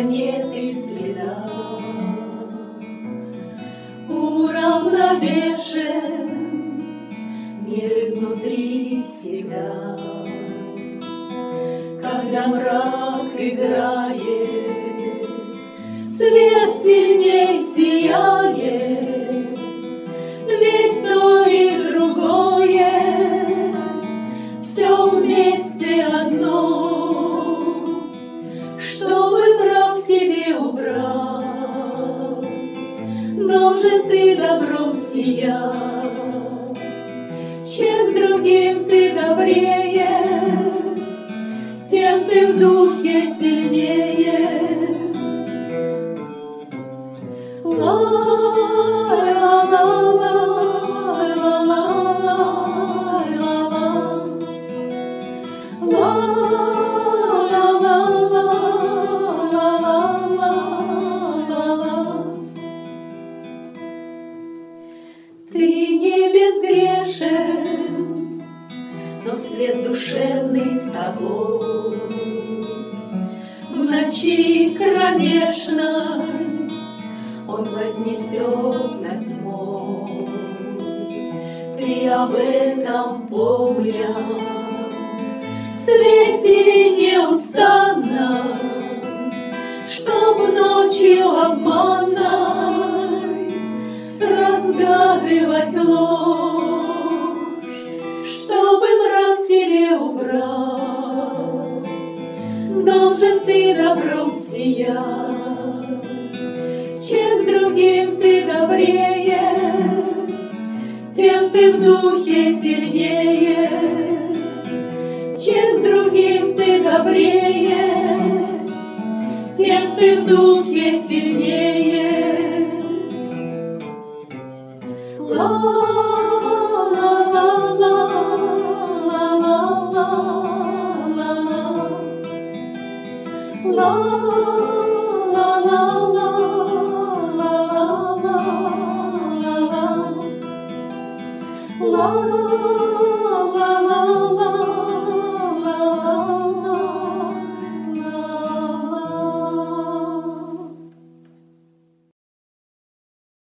нет и следа. Уравновешен мир изнутри всегда. Когда мрак играет, свет сильней сияет, ведь то и другое все вместе одно. Чтобы мрак в себе убрать, должен ты добром сиять. Чем к другим ты добрее, тем ты в духе сильнее. Ты не безгрешен, но свет душевный с тобой. В ночи кромешной он вознесет над тьмой. Ты об этом помня, свети неустанно, чтоб ночью обманной разгадывать ложь, чтобы мрак в себе убрать, должен ты добром сиять. Чем к другим ты добрее, тем ты в духе сильнее. Чем к другим ты добрее, тем ты в духе сильнее. La